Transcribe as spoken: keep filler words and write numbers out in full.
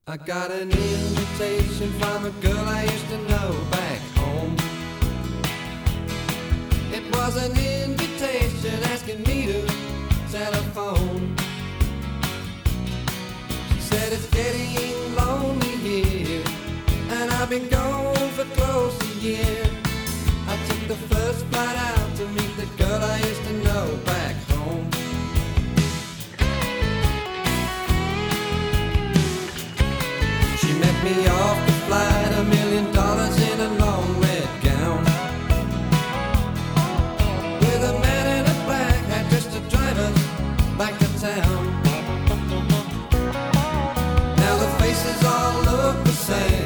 I got an invitation from a girl I used to know back home. It was an invitation asking me to telephone. She said it's getting lonely here, and I've been gone for close a year. I took the first flight out to meet the girl I used to know back home. She met me off the flight, a million dollars in a long red gown, with a man in a black hat just to drive us back to town. Now the faces all look the same,